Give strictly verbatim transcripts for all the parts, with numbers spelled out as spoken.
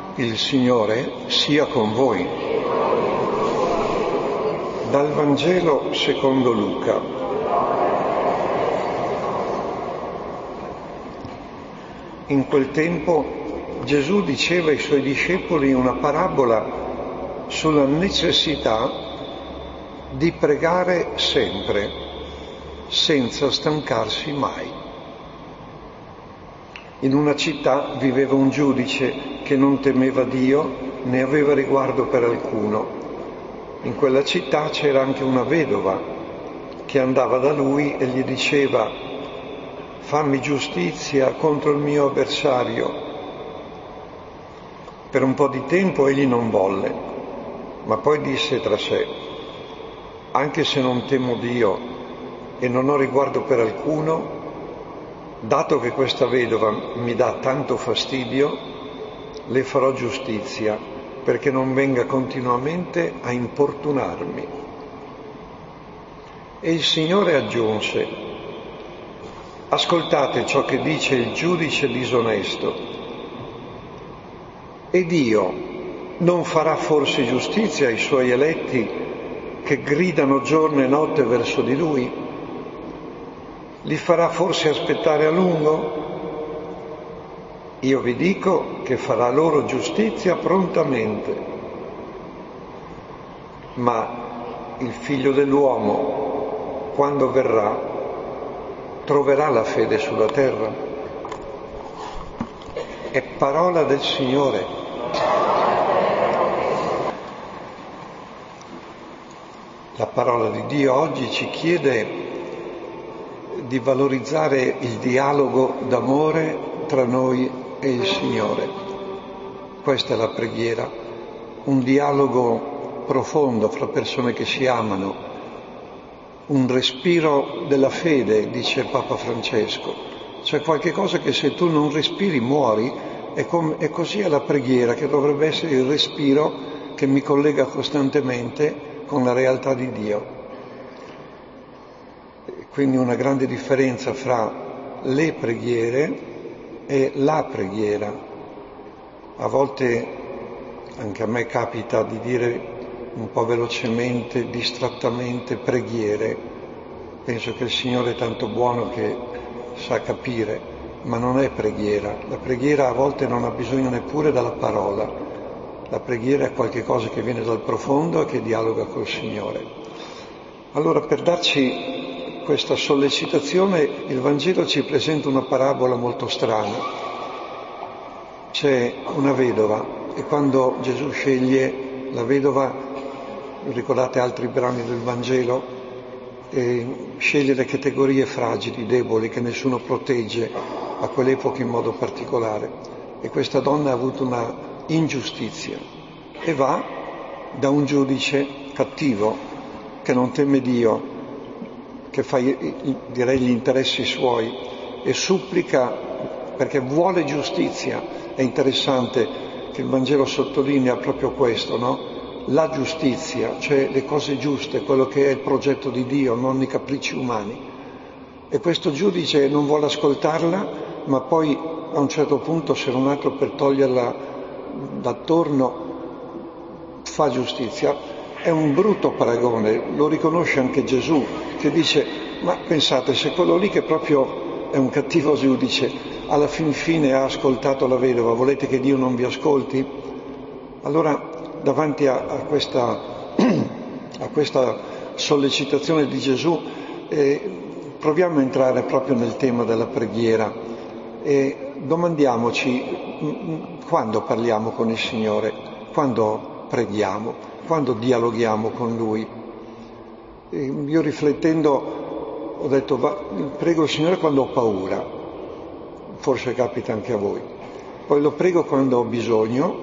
Il Signore sia con voi. Dal Vangelo secondo Luca. In quel tempo Gesù diceva ai suoi discepoli una parabola sulla necessità di pregare sempre, senza stancarsi mai. In una città viveva un giudice che non temeva Dio né aveva riguardo per alcuno. In quella città c'era anche una vedova che andava da lui e gli diceva: fammi giustizia contro il mio avversario. Per un po' di tempo egli non volle, ma poi disse tra sé: anche se non temo Dio e non ho riguardo per alcuno, dato che questa vedova mi dà tanto fastidio, le farò giustizia perché non venga continuamente a importunarmi. E il Signore aggiunse: ascoltate ciò che dice il giudice disonesto. E Dio non farà forse giustizia ai suoi eletti che gridano giorno e notte verso di Lui? Li farà forse aspettare a lungo? Io vi dico che farà loro giustizia prontamente. Ma il Figlio dell'uomo, quando verrà, troverà la fede sulla terra? È parola del Signore. La parola di Dio oggi ci chiede di valorizzare il dialogo d'amore tra noi e il Signore. Questa è la preghiera, un dialogo profondo fra persone che si amano, un respiro della fede, dice Papa Francesco. C'è qualche cosa che se tu non respiri muori, e com- e così è la preghiera, che dovrebbe essere il respiro che mi collega costantemente con la realtà di Dio. Quindi una grande differenza fra le preghiere e la preghiera. A volte anche a me capita di dire un po' velocemente, distrattamente, preghiere. Penso che il Signore è tanto buono che sa capire, ma non è preghiera. La preghiera a volte non ha bisogno neppure della parola. La preghiera è qualche cosa che viene dal profondo e che dialoga col Signore. Allora, per darci questa sollecitazione, il Vangelo ci presenta una parabola molto strana. C'è una vedova e quando Gesù sceglie la vedova, ricordate altri brani del Vangelo, eh, sceglie le categorie fragili, deboli, che nessuno protegge a quell'epoca in modo particolare. E questa donna ha avuto una ingiustizia e va da un giudice cattivo che non teme Dio, che fa, direi, gli interessi suoi, e supplica perché vuole giustizia. È interessante che il Vangelo sottolinea proprio questo, no? La giustizia, cioè le cose giuste, quello che è il progetto di Dio, non i capricci umani. E questo giudice non vuole ascoltarla, ma poi a un certo punto, se non altro per toglierla d'attorno, fa giustizia. È un brutto paragone, lo riconosce anche Gesù, che dice: ma pensate, se quello lì che proprio è un cattivo giudice alla fin fine ha ascoltato la vedova, volete che Dio non vi ascolti? Allora, davanti a, a, questa, a questa sollecitazione di Gesù, eh, proviamo a entrare proprio nel tema della preghiera e domandiamoci quando parliamo con il Signore, quando preghiamo, quando dialoghiamo con Lui. E io riflettendo ho detto: va, prego il Signore quando ho paura, forse capita anche a voi, poi lo prego quando ho bisogno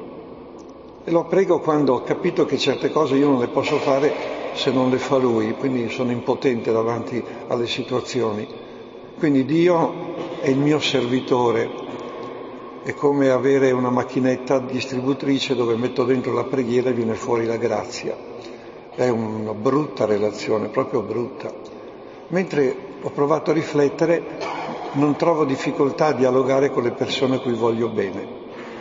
e lo prego quando ho capito che certe cose io non le posso fare se non le fa Lui, quindi sono impotente davanti alle situazioni. Quindi Dio è il mio servitore. È come avere una macchinetta distributrice dove metto dentro la preghiera e viene fuori la grazia. È una brutta relazione, proprio brutta. Mentre ho provato a riflettere, non trovo difficoltà a dialogare con le persone a cui voglio bene.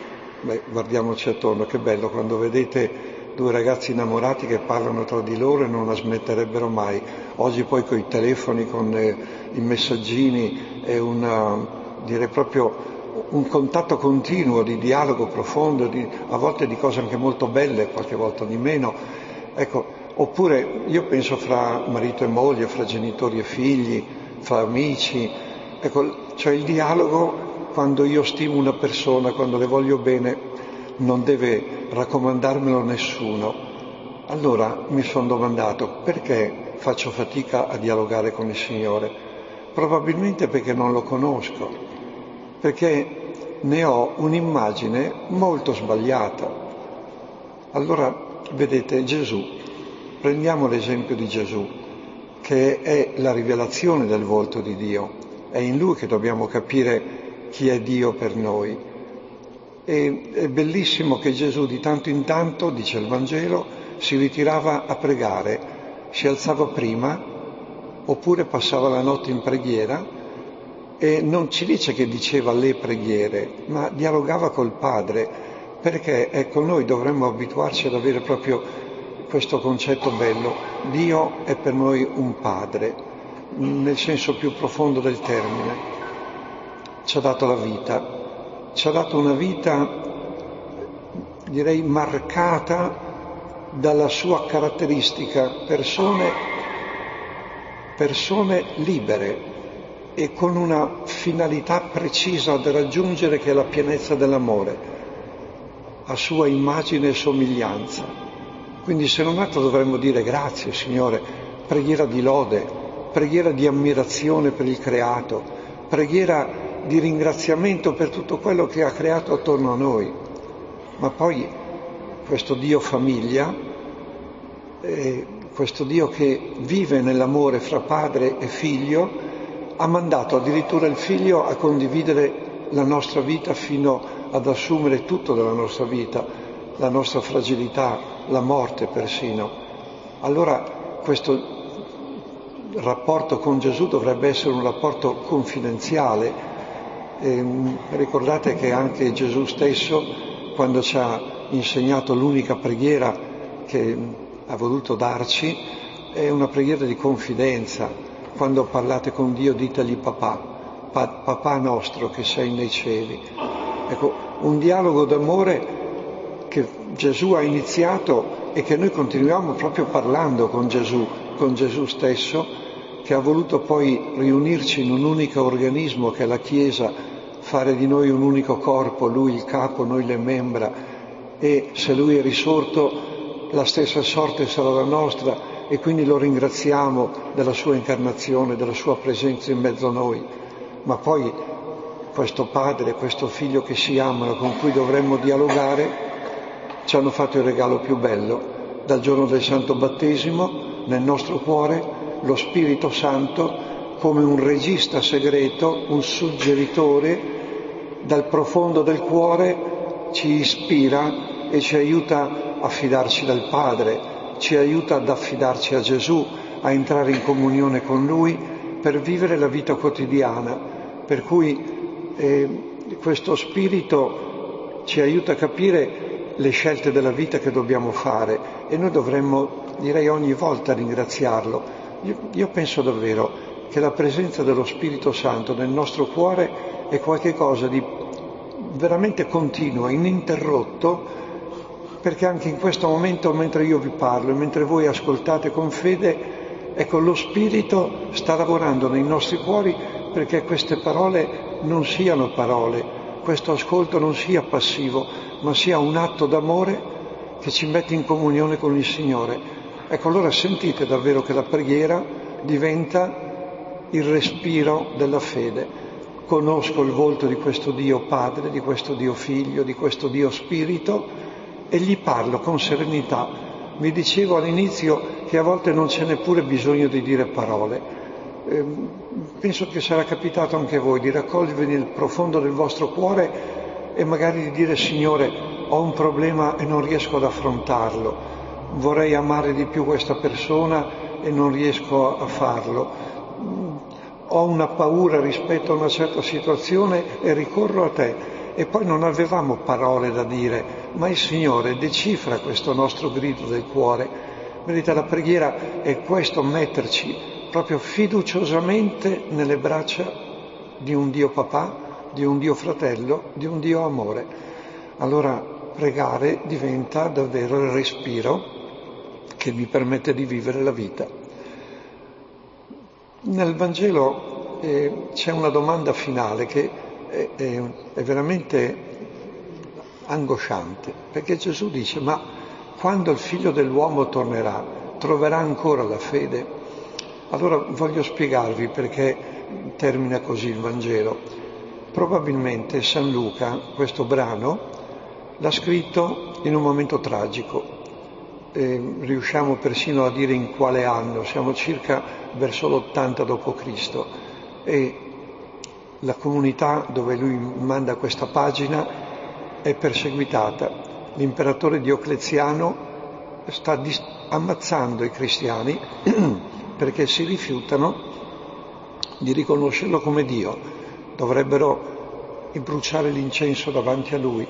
Beh, guardiamoci attorno, che bello quando vedete due ragazzi innamorati che parlano tra di loro e non la smetterebbero mai. Oggi poi con i telefoni, con eh, i messaggini, è una, direi proprio un contatto continuo di dialogo profondo, di, a volte di cose anche molto belle, qualche volta di meno. Ecco, oppure io penso fra marito e moglie, fra genitori e figli, fra amici. Ecco, cioè il dialogo, quando io stimo una persona, quando le voglio bene, non deve raccomandarmelo nessuno. Allora mi sono domandato perché faccio fatica a dialogare con il Signore. Probabilmente perché non lo conosco, perché ne ho un'immagine molto sbagliata. Allora, vedete, Gesù, prendiamo l'esempio di Gesù, che è la rivelazione del volto di Dio. È in Lui che dobbiamo capire chi è Dio per noi. E è bellissimo che Gesù di tanto in tanto, dice il Vangelo, si ritirava a pregare, si alzava prima oppure passava la notte in preghiera e non ci dice che diceva le preghiere, ma dialogava col Padre, perché ecco noi dovremmo abituarci ad avere proprio questo concetto bello. Dio è per noi un Padre, nel senso più profondo del termine. Ci ha dato la vita. Ci ha dato una vita, direi, marcata dalla sua caratteristica, persone, persone libere e con una finalità precisa da raggiungere, che è la pienezza dell'amore, a sua immagine e somiglianza. Quindi se non altro dovremmo dire grazie Signore, preghiera di lode, preghiera di ammirazione per il creato, preghiera di ringraziamento per tutto quello che ha creato attorno a noi. Ma poi questo Dio famiglia, eh, questo Dio che vive nell'amore fra padre e figlio, ha mandato addirittura il figlio a condividere la nostra vita fino ad assumere tutto della nostra vita, la nostra fragilità, la morte persino. Allora questo rapporto con Gesù dovrebbe essere un rapporto confidenziale. Eh, ricordate che anche Gesù stesso, quando ci ha insegnato l'unica preghiera che ha voluto darci, è una preghiera di confidenza. Quando parlate con Dio ditegli papà, pa- papà nostro che sei nei cieli. Ecco, un dialogo d'amore che Gesù ha iniziato e che noi continuiamo proprio parlando con Gesù, con Gesù stesso, che ha voluto poi riunirci in un unico organismo che è la Chiesa, fare di noi un unico corpo, Lui il capo, noi le membra, e se Lui è risorto la stessa sorte sarà la nostra, e quindi lo ringraziamo della sua incarnazione, della sua presenza in mezzo a noi. Ma poi questo Padre, questo Figlio che si amano, con cui dovremmo dialogare, ci hanno fatto il regalo più bello. Dal giorno del Santo Battesimo, nel nostro cuore, lo Spirito Santo, come un regista segreto, un suggeritore, dal profondo del cuore ci ispira e ci aiuta a fidarci del Padre, ci aiuta ad affidarci a Gesù, a entrare in comunione con Lui per vivere la vita quotidiana. Per cui eh, questo Spirito ci aiuta a capire le scelte della vita che dobbiamo fare e noi dovremmo, direi, ogni volta ringraziarlo. Io, io penso davvero che la presenza dello Spirito Santo nel nostro cuore è qualcosa di veramente continuo, ininterrotto, perché anche in questo momento, mentre io vi parlo e mentre voi ascoltate con fede, ecco, lo Spirito sta lavorando nei nostri cuori perché queste parole non siano parole, questo ascolto non sia passivo, ma sia un atto d'amore che ci mette in comunione con il Signore. Ecco, allora sentite davvero che la preghiera diventa il respiro della fede. Conosco il volto di questo Dio Padre, di questo Dio Figlio, di questo Dio Spirito e gli parlo con serenità. Vi dicevo all'inizio che a volte non c'è neppure bisogno di dire parole. Eh, penso che sarà capitato anche a voi di raccogliervi nel profondo del vostro cuore e magari di dire: Signore, ho un problema e non riesco ad affrontarlo, vorrei amare di più questa persona e non riesco a farlo. Ho una paura rispetto a una certa situazione e ricorro a te e poi non avevamo parole da dire, ma il Signore decifra questo nostro grido del cuore. Vedete, la preghiera è questo, metterci proprio fiduciosamente nelle braccia di un Dio papà, di un Dio fratello, di un Dio amore. Allora pregare diventa davvero il respiro che mi permette di vivere la vita. Nel Vangelo eh, c'è una domanda finale che è, è, è veramente angosciante, perché Gesù dice: ma quando il Figlio dell'uomo tornerà, troverà ancora la fede? Allora voglio spiegarvi perché termina così il Vangelo. Probabilmente San Luca, questo brano, l'ha scritto in un momento tragico. Eh, riusciamo persino a dire in quale anno, siamo circa verso l'ottanta dopo Cristo, e la comunità dove lui manda questa pagina è perseguitata. L'imperatore Diocleziano sta dis- ammazzando i cristiani perché si rifiutano di riconoscerlo come Dio, dovrebbero bruciare l'incenso davanti a lui.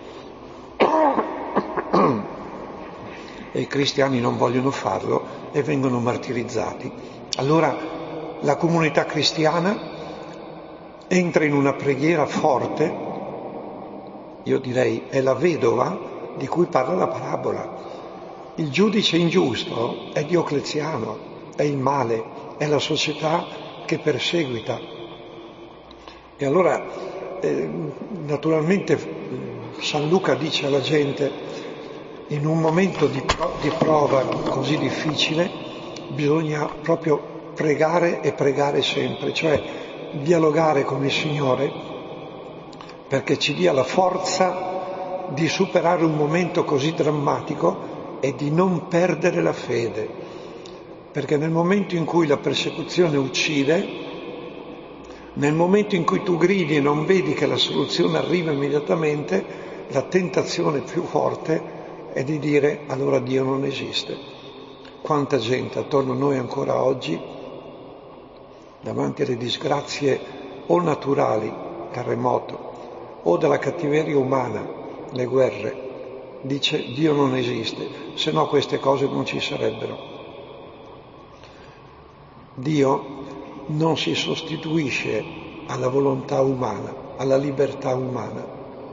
E i cristiani non vogliono farlo e vengono martirizzati. Allora la comunità cristiana entra in una preghiera forte, io direi è la vedova di cui parla la parabola. Il giudice ingiusto è Diocleziano, è il male, è la società che perseguita. E allora eh, naturalmente San Luca dice alla gente: in un momento di, pro- di prova così difficile bisogna proprio pregare e pregare sempre, cioè dialogare con il Signore perché ci dia la forza di superare un momento così drammatico e di non perdere la fede, perché nel momento in cui la persecuzione uccide, nel momento in cui tu gridi e non vedi che la soluzione arriva immediatamente, la tentazione più forte è di dire: allora Dio non esiste. Quanta gente attorno a noi ancora oggi, davanti alle disgrazie o naturali, terremoto, o della cattiveria umana, le guerre, dice: Dio non esiste, se no queste cose non ci sarebbero. Dio non si sostituisce alla volontà umana, alla libertà umana.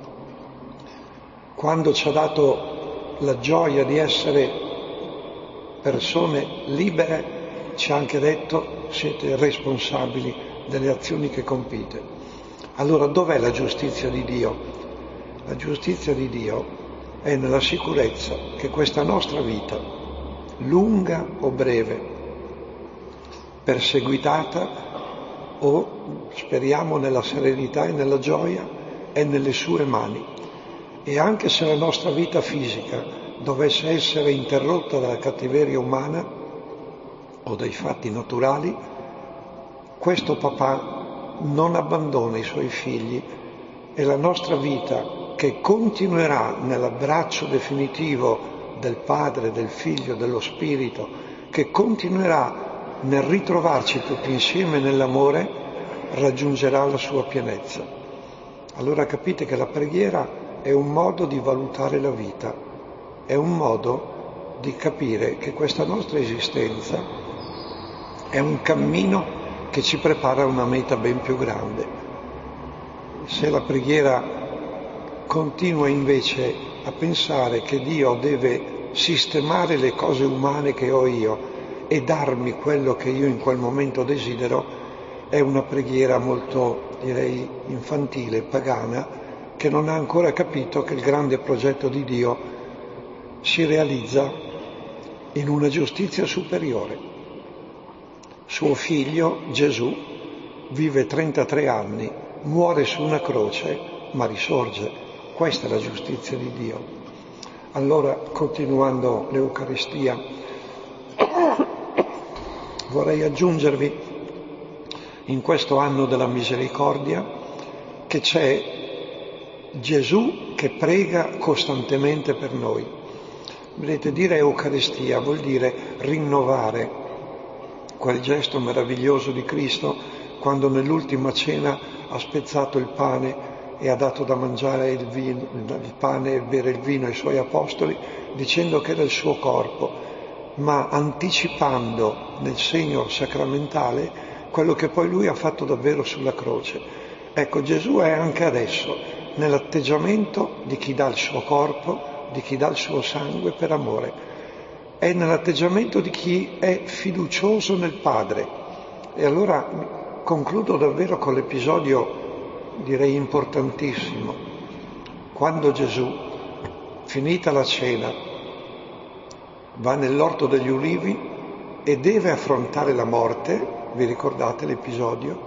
Quando ci ha dato la gioia di essere persone libere, ci ha anche detto: siete responsabili delle azioni che compite. Allora dov'è la giustizia di Dio? La giustizia di Dio è nella sicurezza che questa nostra vita, lunga o breve, perseguitata o speriamo nella serenità e nella gioia, è nelle sue mani. E anche se la nostra vita fisica dovesse essere interrotta dalla cattiveria umana o dai fatti naturali, questo papà non abbandona i suoi figli e la nostra vita, che continuerà nell'abbraccio definitivo del Padre, del Figlio, dello Spirito, che continuerà nel ritrovarci tutti insieme nell'amore, raggiungerà la sua pienezza. Allora capite che la preghiera è un modo di valutare la vita, è un modo di capire che questa nostra esistenza è un cammino che ci prepara a una meta ben più grande. Se la preghiera continua invece a pensare che Dio deve sistemare le cose umane che ho io e darmi quello che io in quel momento desidero, è una preghiera molto, direi, infantile, pagana, che non ha ancora capito che il grande progetto di Dio si realizza in una giustizia superiore. Suo figlio, Gesù, vive trentatré anni, muore su una croce, ma risorge. Questa è la giustizia di Dio. Allora, continuando l'Eucaristia, vorrei aggiungervi in questo anno della misericordia che c'è Gesù che prega costantemente per noi. Vedete, dire Eucaristia vuol dire rinnovare quel gesto meraviglioso di Cristo quando nell'ultima cena ha spezzato il pane e ha dato da mangiare il, vino, il pane e bere il vino ai suoi apostoli, dicendo che era il suo corpo, ma anticipando nel segno sacramentale quello che poi lui ha fatto davvero sulla croce. Ecco, Gesù è anche adesso nell'atteggiamento di chi dà il suo corpo, di chi dà il suo sangue per amore, è nell'atteggiamento di chi è fiducioso nel Padre. E allora concludo davvero con l'episodio, direi importantissimo, quando Gesù, finita la cena, va nell'orto degli ulivi e deve affrontare la morte, vi ricordate l'episodio?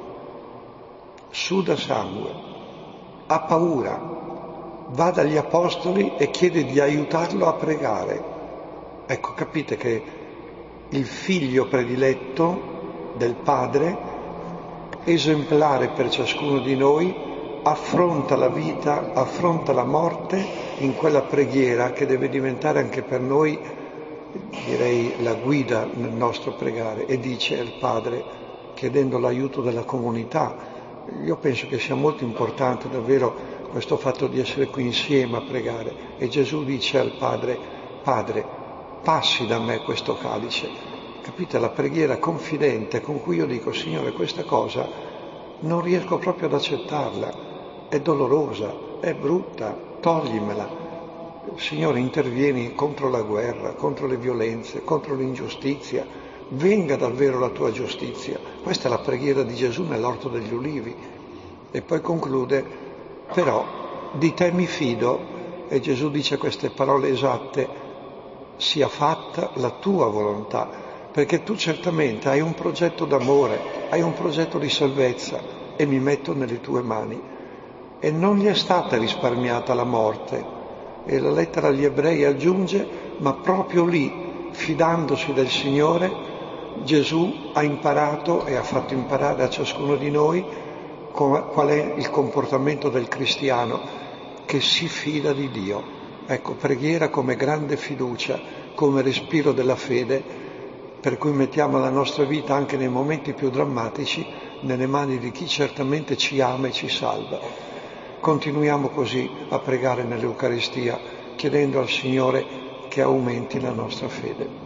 Suda sangue, ha paura, va dagli apostoli e chiede di aiutarlo a pregare. Ecco, capite che il figlio prediletto del Padre, esemplare per ciascuno di noi, affronta la vita, affronta la morte in quella preghiera che deve diventare anche per noi, direi, la guida nel nostro pregare, e dice al Padre, chiedendo l'aiuto della comunità. Io penso che sia molto importante davvero questo fatto di essere qui insieme a pregare, e Gesù dice al Padre: Padre, passi da me questo calice. Capite la preghiera confidente con cui io dico: Signore, questa cosa non riesco proprio ad accettarla, è dolorosa, è brutta, toglimela. Signore, intervieni contro la guerra, contro le violenze, contro l'ingiustizia, venga davvero la tua giustizia. Questa è la preghiera di Gesù nell'orto degli ulivi. E poi conclude: però di te mi fido, e Gesù dice queste parole esatte: sia fatta la tua volontà, perché tu certamente hai un progetto d'amore, hai un progetto di salvezza, e mi metto nelle tue mani. E non gli è stata risparmiata la morte. E la lettera agli Ebrei aggiunge: ma proprio lì, fidandosi del Signore, Gesù ha imparato e ha fatto imparare a ciascuno di noi qual è il comportamento del cristiano che si fida di Dio. Ecco, preghiera come grande fiducia, come respiro della fede, per cui mettiamo la nostra vita anche nei momenti più drammatici nelle mani di chi certamente ci ama e ci salva. Continuiamo così a pregare nell'Eucaristia, chiedendo al Signore che aumenti la nostra fede.